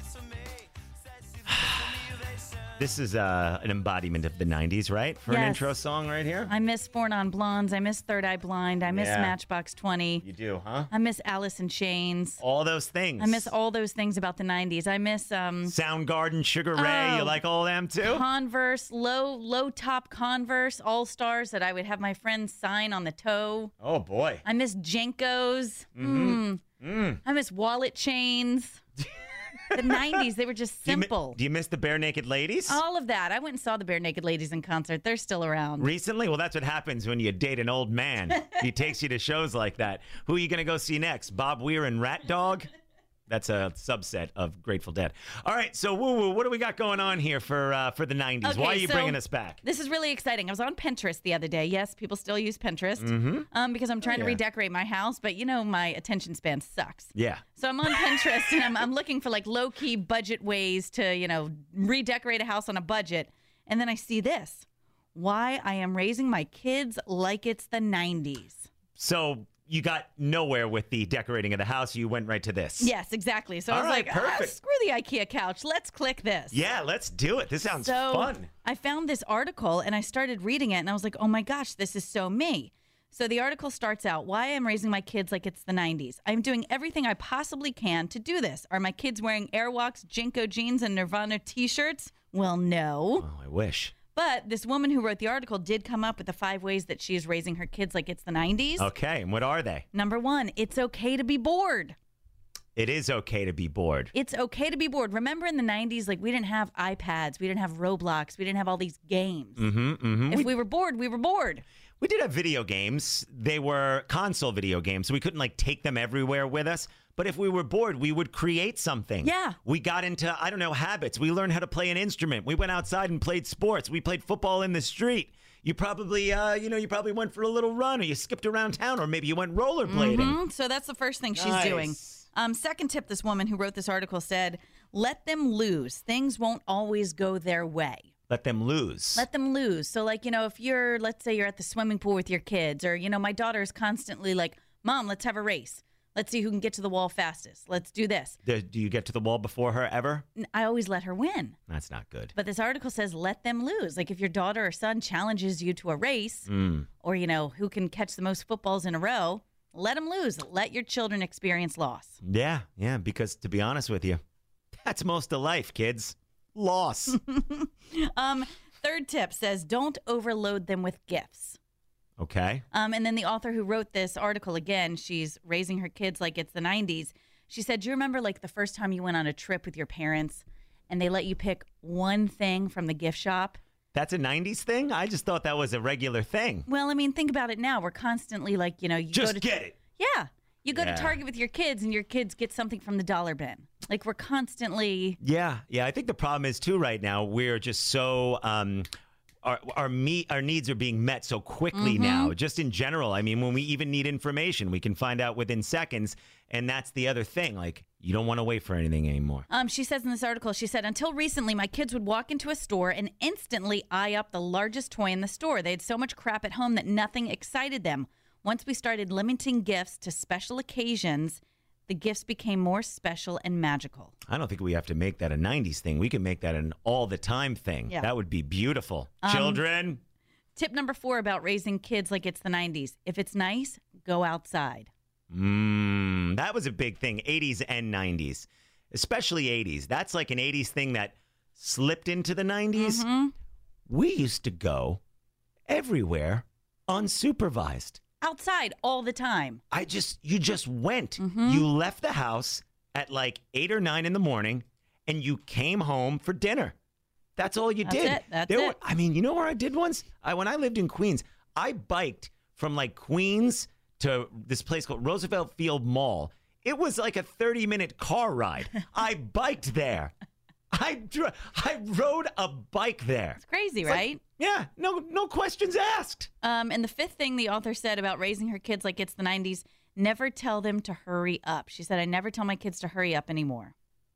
Speaker 1: This is an embodiment of the 90s, right? For an intro song right here?
Speaker 2: I miss Four Non Blondes. I miss Third Eye Blind. I miss Matchbox 20.
Speaker 1: You do, huh?
Speaker 2: I miss Alice in Chains.
Speaker 1: All those things.
Speaker 2: I miss all those things about the 90s. I miss...
Speaker 1: Soundgarden, Sugar Ray. You like all them, too?
Speaker 2: Converse, low top Converse, All-Stars that I would have my friends sign on the toe.
Speaker 1: Oh, boy.
Speaker 2: I miss Jenkos. I miss wallet chains. The 90s, they were just simple.
Speaker 1: Do you miss the Bare Naked Ladies?
Speaker 2: All of that. I went and saw the Bare Naked Ladies in concert. They're still around.
Speaker 1: Recently? Well, that's what happens when you date an old man. He takes you to shows like that. Who are you going to go see next? Bob Weir and Rat Dog? That's a subset of Grateful Dead. All right, so Woo Woo, what do we got going on here for the 90s?
Speaker 2: Okay,
Speaker 1: Why are you bringing us back?
Speaker 2: This is really exciting. I was on Pinterest the other day. Yes, people still use Pinterest because I'm trying to redecorate my house, but my attention span sucks.
Speaker 1: Yeah.
Speaker 2: So I'm on Pinterest and I'm looking for like low-key budget ways to, redecorate a house on a budget. And then I see this. Why I am raising my kids like it's the 90s.
Speaker 1: So you got nowhere with the decorating of the house. You went right to this.
Speaker 2: Yes, exactly. So I was like, screw the IKEA couch. Let's click this.
Speaker 1: Yeah, let's do it. This sounds fun.
Speaker 2: I found this article and I started reading it and I was like, oh my gosh, this is so me. So the article starts out, why I'm raising my kids like it's the 90s. I'm doing everything I possibly can to do this. Are my kids wearing Airwalks, Jinko jeans, and Nirvana t-shirts? Well, no.
Speaker 1: Oh, I wish.
Speaker 2: But this woman who wrote the article did come up with the 5 ways that she is raising her kids like it's the 90s.
Speaker 1: Okay, and what are they?
Speaker 2: Number 1, it's okay to be bored.
Speaker 1: It is okay to be bored.
Speaker 2: It's okay to be bored. Remember in the 90s, like we didn't have iPads, we didn't have Roblox, we didn't have all these games. If we were bored, we were bored.
Speaker 1: We did have video games. They were console video games, so we couldn't like take them everywhere with us. But if we were bored, we would create something.
Speaker 2: Yeah.
Speaker 1: We got into, habits. We learned how to play an instrument. We went outside and played sports. We played football in the street. You probably, you probably went for a little run, or you skipped around town, or maybe you went rollerblading.
Speaker 2: So that's the first thing she's doing. Second tip, this woman who wrote this article said, let them lose. Things won't always go their way.
Speaker 1: Let them lose.
Speaker 2: Let them lose. So, like, if let's say you're at the swimming pool with your kids, or, my daughter is constantly like, Mom, let's have a race. Let's see who can get to the wall fastest. Let's do this.
Speaker 1: Do you get to the wall before her ever?
Speaker 2: I always let her win.
Speaker 1: That's not good.
Speaker 2: But this article says let them lose. Like if your daughter or son challenges you to a race or, who can catch the most footballs in a row, let them lose. Let your children experience loss.
Speaker 1: Yeah, because to be honest with you, that's most of life, kids. Loss.
Speaker 2: Third tip says don't overload them with gifts.
Speaker 1: Okay.
Speaker 2: And then the author who wrote this article, again, she's raising her kids like it's the 90s. She said, do you remember like the first time you went on a trip with your parents and they let you pick one thing from the gift shop?
Speaker 1: That's a 90s thing? I just thought that was a regular thing.
Speaker 2: Well, I mean, think about it now. We're constantly like, you
Speaker 1: just go to get it.
Speaker 2: Yeah. You go to Target with your kids and your kids get something from the dollar bin. Like we're constantly.
Speaker 1: Yeah. I think the problem is too right now, we're just so our needs are being met so quickly now, just in general. I mean, when we even need information, we can find out within seconds. And that's the other thing. Like, you don't want to wait for anything anymore.
Speaker 2: She says in this article, she said, until recently, my kids would walk into a store and instantly eye up the largest toy in the store. They had so much crap at home that nothing excited them. Once we started limiting gifts to special occasions, the gifts became more special and magical.
Speaker 1: I don't think we have to make that a 90s thing. We can make that an all-the-time thing.
Speaker 2: Yeah.
Speaker 1: That would be beautiful. Children.
Speaker 2: Tip number 4 about raising kids like it's the 90s. If it's nice, go outside.
Speaker 1: That was a big thing, 80s and 90s, especially 80s. That's like an 80s thing that slipped into the 90s. We used to go everywhere unsupervised.
Speaker 2: Outside all the time.
Speaker 1: You just went. You left the house at like 8 or 9 in the morning and you came home for dinner. That's all you did.
Speaker 2: That's it.
Speaker 1: I mean, you know where I did once? When I lived in Queens, I biked from like Queens to this place called Roosevelt Field Mall. It was like a 30-minute car ride. I biked there. I rode a bike there.
Speaker 2: It's crazy, right?
Speaker 1: Yeah, no questions asked.
Speaker 2: And the 5th thing the author said about raising her kids like it's the 90s, never tell them to hurry up. She said, I never tell my kids to hurry up anymore.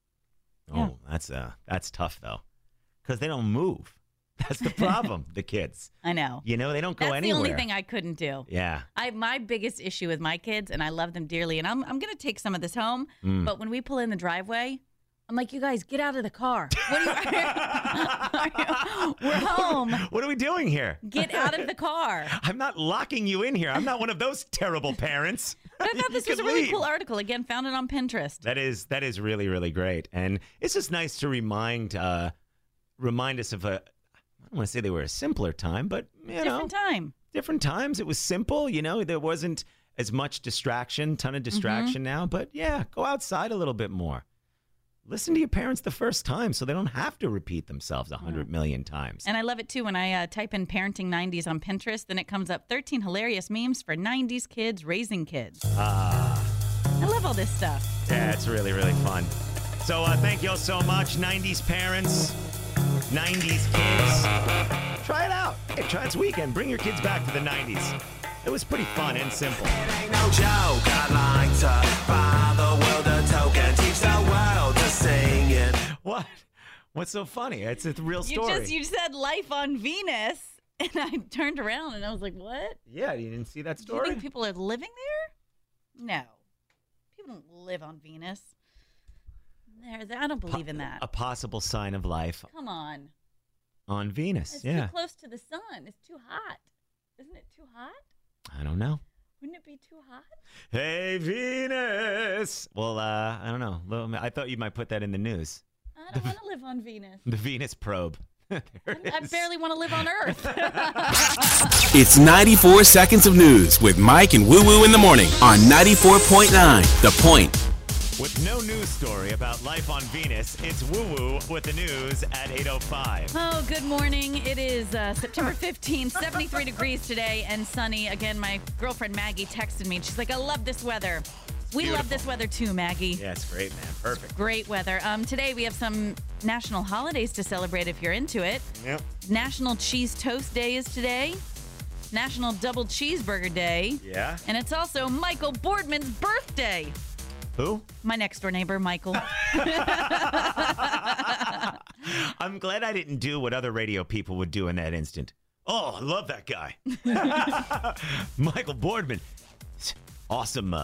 Speaker 1: Oh, that's tough, though, because they don't move. That's the problem, the kids.
Speaker 2: I know.
Speaker 1: They don't go anywhere.
Speaker 2: That's the only thing I couldn't do.
Speaker 1: Yeah.
Speaker 2: My biggest issue with my kids, and I love them dearly, and I'm going to take some of this home, but when we pull in the driveway, I'm like, you guys, get out of the car. What are you? We're home.
Speaker 1: What are we doing here?
Speaker 2: Get out of the car.
Speaker 1: I'm not locking you in here. I'm not one of those terrible parents.
Speaker 2: But I thought this was a really cool article. Again, found it on Pinterest.
Speaker 1: That is really, really great. And it's just nice to remind us of I don't want to say they were a simpler time, but, different times. It was simple. There wasn't as much ton of distraction now. But, yeah, go outside a little bit more. Listen to your parents the first time so they don't have to repeat themselves 100 million times.
Speaker 2: And I love it, too, when I type in parenting 90s on Pinterest, then it comes up 13 hilarious memes for 90s kids raising kids. I love all this stuff.
Speaker 1: Yeah, it's really, really fun. So thank you all so much, 90s parents, 90s kids. Try it out. Hey, try this weekend. Bring your kids back to the 90s. It was pretty fun and simple.
Speaker 17: It ain't no joke. I like to buy the world a token, teach the world to sing it.
Speaker 1: What? What's so funny? It's a real story.
Speaker 2: You said life on Venus, and I turned around and I was like, what?
Speaker 1: Yeah, you didn't see that story?
Speaker 2: Do you think people are living there? No. People don't live on Venus. I don't believe in that.
Speaker 1: A possible sign of life.
Speaker 2: Come on.
Speaker 1: On Venus,
Speaker 2: it's too close to the sun. It's too hot. Isn't it too hot?
Speaker 1: I don't know.
Speaker 2: Wouldn't it be too hot?
Speaker 1: Hey, Venus. Well, I don't know. I thought you might put that in the news.
Speaker 2: I don't want to live on Venus.
Speaker 1: The Venus probe.
Speaker 2: I barely want to live on Earth.
Speaker 4: It's 94 seconds of news with Mike and Woo Woo in the morning on 94.9 The Point.
Speaker 1: With no news story about life on Venus, it's Woo Woo with the news at 8:05.
Speaker 2: Oh, good morning. It is September 15th, 73 degrees today and sunny. Again, my girlfriend Maggie texted me. She's like, I love this weather. It's We love this weather too, Maggie.
Speaker 1: Yeah, it's great, man. Perfect.
Speaker 2: Great weather. Today we have some national holidays to celebrate if you're into it.
Speaker 1: Yep.
Speaker 2: National Cheese Toast Day is today. National Double Cheeseburger Day.
Speaker 1: Yeah.
Speaker 2: And it's also Michael Boardman's birthday.
Speaker 1: Who?
Speaker 2: My next door neighbor, Michael.
Speaker 1: I'm glad I didn't do what other radio people would do in that instant. Oh, I love that guy. Michael Boardman. Awesome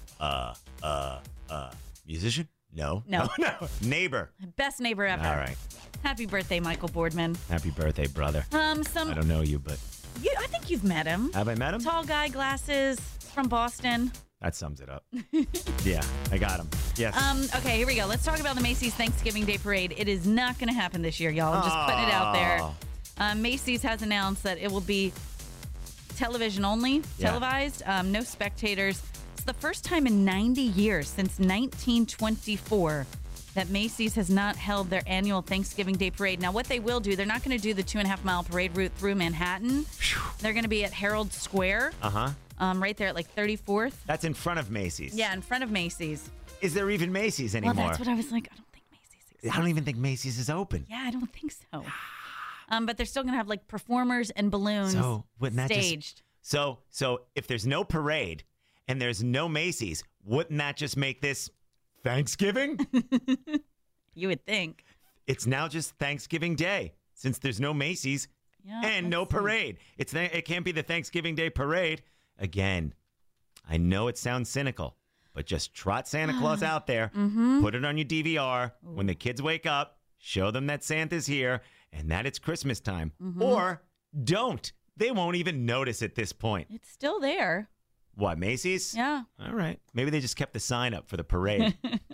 Speaker 1: musician? No. Neighbor.
Speaker 2: Best neighbor ever.
Speaker 1: All right.
Speaker 2: Happy birthday, Michael Boardman.
Speaker 1: Happy birthday, brother. I don't know you, but
Speaker 2: I think you've met him.
Speaker 1: Have I met him?
Speaker 2: Tall guy, glasses, from Boston.
Speaker 1: That sums it up. Yeah, I got him. Yes.
Speaker 2: Okay, here we go. Let's talk about the Macy's Thanksgiving Day Parade. It is not going to happen this year, y'all. I'm just putting it out there. Macy's has announced that it will be television only, televised, no spectators. It's the first time in 90 years, since 1924, that Macy's has not held their annual Thanksgiving Day Parade. Now, what they will do, they're not going to do the 2.5-mile parade route through Manhattan. They're going to be at Herald Square. Right there at like 34th.
Speaker 1: That's in front of Macy's.
Speaker 2: Yeah, in front of Macy's.
Speaker 1: Is there even Macy's anymore?
Speaker 2: Well, that's what I was like. I don't think Macy's exists.
Speaker 1: I don't even think Macy's is open.
Speaker 2: Yeah, I don't think so. But they're still going to have like performers and balloons staged.
Speaker 1: So if there's no parade and there's no Macy's, wouldn't that just make this Thanksgiving?
Speaker 2: You would think.
Speaker 1: It's now just Thanksgiving Day since there's no Macy's and no parade. It can't be the Thanksgiving Day Parade. Again, I know it sounds cynical, but just trot Santa Claus out there, put it on your DVR. When the kids wake up, show them that Santa's here and that it's Christmas time. Or don't. They won't even notice at this point.
Speaker 2: It's still there.
Speaker 1: What, Macy's?
Speaker 2: Yeah.
Speaker 1: All right. Maybe they just kept the sign up for the parade.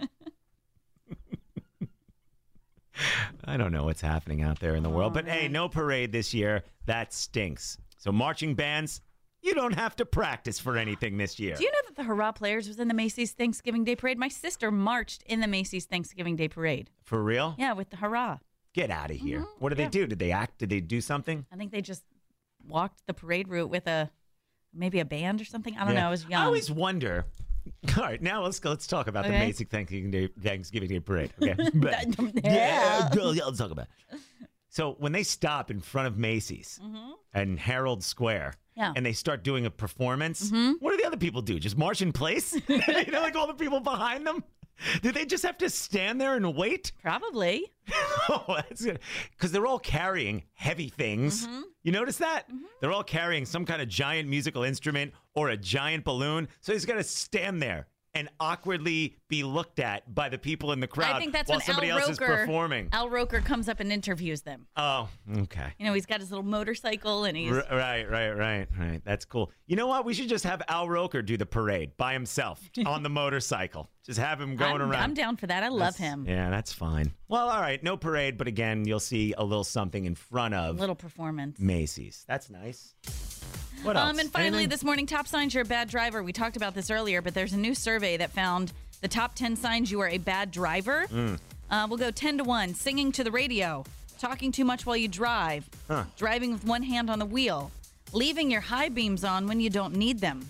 Speaker 1: I don't know what's happening out there in the world. But hey, no parade this year. That stinks. So marching bands, you don't have to practice for anything this year.
Speaker 2: Do you know that the Hurrah Players was in the Macy's Thanksgiving Day Parade? My sister marched in the Macy's Thanksgiving Day Parade.
Speaker 1: For real?
Speaker 2: Yeah, with the Hurrah.
Speaker 1: Get out of here. What did they do? Did they act? Did they do something?
Speaker 2: I think they just walked the parade route with maybe a band or something. I don't know. I was young.
Speaker 1: I always wonder. All right, now let's talk about the Macy's Thanksgiving Day Parade. Okay. Let's talk about it. So when they stop in front of Macy's and Herald Square, and they start doing a performance, what do the other people do? Just march in place? Like all the people behind them? Do they just have to stand there and wait?
Speaker 2: Probably.
Speaker 1: Oh, that's good. Because they're all carrying heavy things. You notice that? They're all carrying some kind of giant musical instrument or a giant balloon. So he's got to stand there and awkwardly be looked at by the people in the crowd
Speaker 2: I think that's
Speaker 1: while
Speaker 2: when
Speaker 1: somebody else is performing.
Speaker 2: Al Roker comes up and interviews them.
Speaker 1: Oh, okay.
Speaker 2: He's got his little motorcycle and he's...
Speaker 1: Right. That's cool. You know what? We should just have Al Roker do the parade by himself on the motorcycle. Just have him going around.
Speaker 2: I'm down for that. I love him.
Speaker 1: Yeah, that's fine. Well, all right. No parade, but again, you'll see a little something in front of...
Speaker 2: little performance.
Speaker 1: Macy's. That's nice. What else?
Speaker 2: And finally, this morning, top signs you're a bad driver. We talked about this earlier, but there's a new survey that found the top 10 signs you are a bad driver. We'll go 10 to 1. Singing to the radio, talking too much while you drive, driving with one hand on the wheel, leaving your high beams on when you don't need them.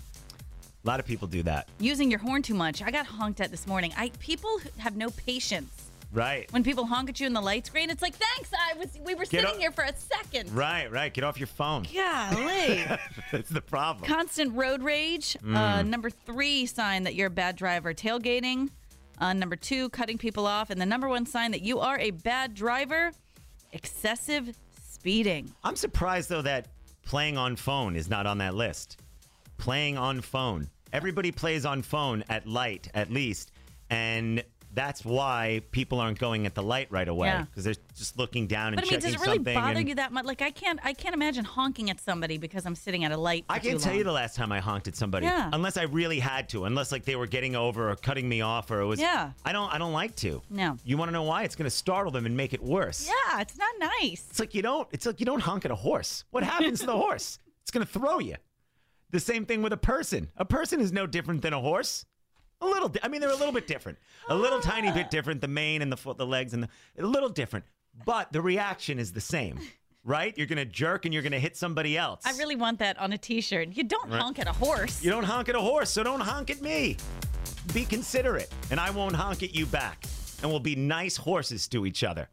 Speaker 1: A lot of people do that.
Speaker 2: Using your horn too much. I got honked at this morning. People have no patience.
Speaker 1: Right.
Speaker 2: When people honk at you in the light screen, it's like, thanks, we were sitting here for a second.
Speaker 1: Right. Get off your phone.
Speaker 2: Golly.
Speaker 1: That's the problem.
Speaker 2: Constant road rage. Number 3 sign that you're a bad driver, tailgating. Number 2, cutting people off. And the number 1 sign that you are a bad driver, excessive speeding.
Speaker 1: I'm surprised, though, that playing on phone is not on that list. Playing on phone. Everybody plays on phone at light, at least. And that's why people aren't going at the light right away, because they're just looking down and checking something.
Speaker 2: But does it really bother you that much? Like, I can't imagine honking at somebody because I'm sitting at a light for
Speaker 1: I can't tell you the last time I honked at somebody, unless I really had to, unless like they were getting over or cutting me off, or it was.
Speaker 2: Yeah.
Speaker 1: I don't like to.
Speaker 2: No.
Speaker 1: You want to know why? It's going to startle them and make it worse.
Speaker 2: Yeah, it's not nice.
Speaker 1: It's like you don't honk at a horse. What happens to the horse? It's going to throw you. The same thing with a person. A person is no different than a horse. A little, they're a little bit different. A little tiny bit different. The mane and the foot, the legs, and a little different. But the reaction is the same, right? You're going to jerk and you're going to hit somebody else.
Speaker 2: I really want that on a T-shirt. You don't honk at a horse.
Speaker 1: You don't honk at a horse, so don't honk at me. be considerate, and I won't honk at you back. And we'll be nice horses to each other.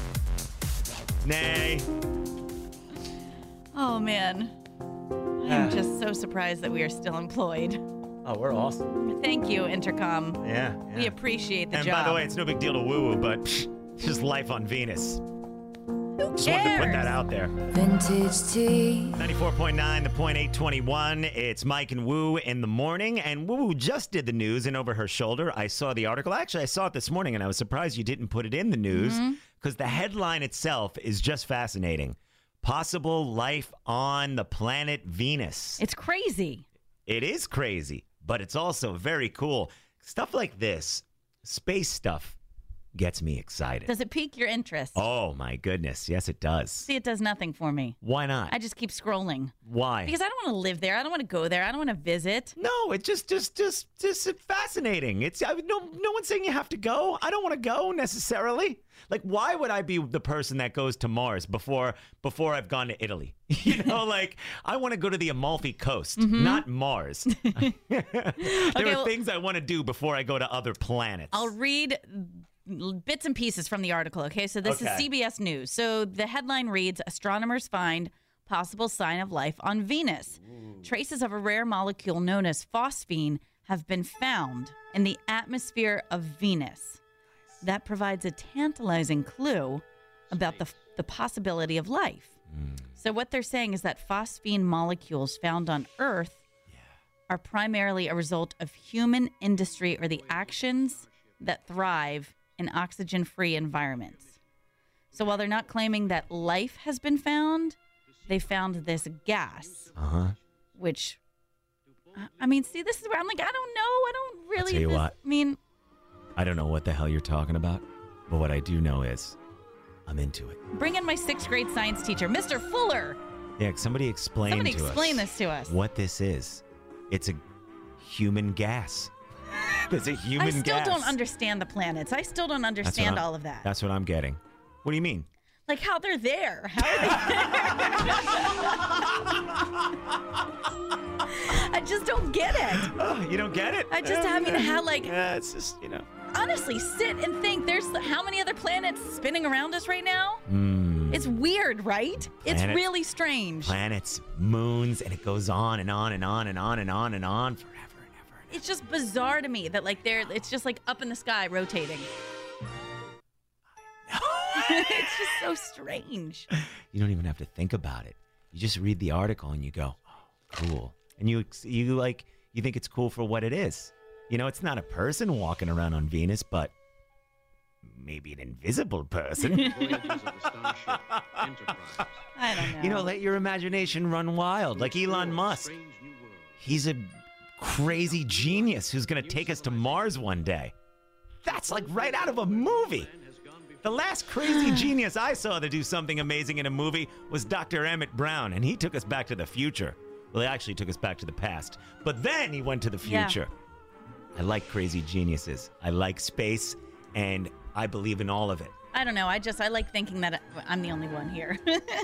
Speaker 1: Nay.
Speaker 2: Oh, man. I'm just so surprised that we are still employed.
Speaker 1: Oh, we're awesome.
Speaker 2: Thank you, Intercom.
Speaker 1: Yeah.
Speaker 2: We appreciate the
Speaker 1: and
Speaker 2: job.
Speaker 1: by the way, it's no big deal to woo-woo, but just life on Venus. Just wanted to put that out there.
Speaker 5: Vintage tea.
Speaker 1: 94.9, The Point, 821. It's Mike and Woo in the morning. And Woo just did the news, and over her shoulder, I saw the article. Actually, I saw it this morning, and I was surprised you didn't put it in the news because the headline itself is just fascinating. Possible life on the planet Venus.
Speaker 2: It's crazy.
Speaker 1: It is crazy, but it's also very cool. Stuff like this, space stuff, gets me excited.
Speaker 2: Does it pique your interest?
Speaker 1: Oh, my goodness. Yes, it does.
Speaker 2: See, it does nothing for me.
Speaker 1: Why not?
Speaker 2: I just keep scrolling.
Speaker 1: Why?
Speaker 2: Because I don't want to live there. I don't want to go there. I don't want to visit.
Speaker 1: No, it's just fascinating. It's no one's saying you have to go. I don't want to go necessarily. Like, why would I be the person that goes to Mars before I've gone to Italy? You know, like, I want to go to the Amalfi Coast, not Mars. There are things I want to do before I go to other planets.
Speaker 2: I'll read bits and pieces from the article, okay? So this is CBS News. So the headline reads, astronomers find possible sign of life on Venus. Traces of a rare molecule known as phosphine have been found in the atmosphere of Venus. That provides a tantalizing clue about the possibility of life. So what they're saying is that phosphine molecules found on Earth are primarily a result of human industry or the actions that thrive in oxygen-free environments. So while they're not claiming that life has been found, they found this gas, which, I mean, see, this is where I'm like, I don't know. I don't really.
Speaker 1: I'll tell you what.
Speaker 2: I mean,
Speaker 1: I don't know what the hell you're talking about, but what I do know is I'm into it.
Speaker 2: Bring in my 6th grade science teacher, Mr. Fuller.
Speaker 1: Yeah, somebody explain
Speaker 2: this to us.
Speaker 1: What this is. It's a human gas. There's a human gas.
Speaker 2: I still don't understand the planets. I still don't understand all of that.
Speaker 1: That's what I'm getting. What do you mean?
Speaker 2: Like how they're there. How are they there? I just don't get it.
Speaker 1: Oh, you don't get it?
Speaker 2: I just, I mean, how like...
Speaker 1: Yeah, it's just, you know.
Speaker 2: Honestly, sit and think. There's how many other planets spinning around us right now? It's weird, right? It's really strange.
Speaker 1: Planets, moons, and it goes on and on and on and on and on and on forever and ever.
Speaker 2: It's just bizarre to me that like it's just like up in the sky rotating. It's just so strange.
Speaker 1: You don't even have to think about it. You just read the article and you go, oh, cool. And you think it's cool for what it is. You know, it's not a person walking around on Venus, but maybe an invisible person.
Speaker 2: I don't know.
Speaker 1: You know, let your imagination run wild. Like Elon Musk. He's a crazy genius who's going to take us to Mars one day. That's like right out of a movie. The last crazy genius I saw to do something amazing in a movie was Dr. Emmett Brown, and he took us back to the future. Well, he actually took us back to the past, but then he went to the future. Yeah. I like crazy geniuses. I like space, and I believe in all of it.
Speaker 2: I don't know. I like thinking that I'm the only one here.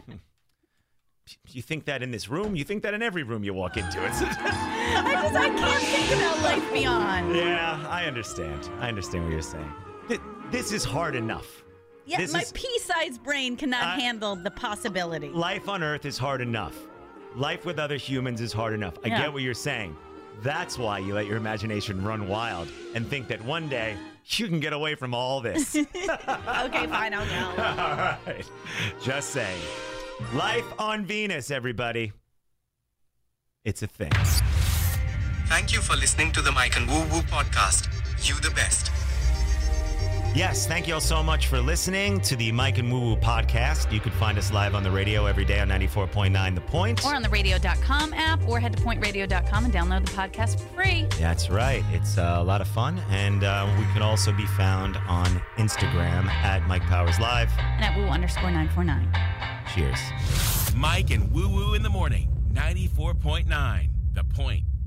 Speaker 1: You think that in this room? You think that in every room you walk into.
Speaker 2: I can't think about life beyond.
Speaker 1: Yeah, I understand. I understand what you're saying. This is hard enough.
Speaker 2: Yeah, my pea-sized brain cannot handle the possibility.
Speaker 1: Life on Earth is hard enough. Life with other humans is hard enough. I get what you're saying. That's why you let your imagination run wild and think that one day you can get away from all this.
Speaker 2: Okay, fine, I'll go.
Speaker 1: All right. Just saying. Life on Venus, everybody. It's a thing.
Speaker 3: Thank you for listening to the Mike and Woo Woo podcast. You the best.
Speaker 1: Yes, thank you all so much for listening to the Mike and Woo Woo podcast. You can find us live on the radio every day on 94.9 The Point.
Speaker 2: Or on the radio.com app, or head to pointradio.com and download the podcast for free.
Speaker 1: That's right. It's a lot of fun. And we can also be found on Instagram at Mike Powers Live.
Speaker 2: And at Woo_949.
Speaker 1: Cheers.
Speaker 4: Mike and Woo Woo in the morning, 94.9 The Point.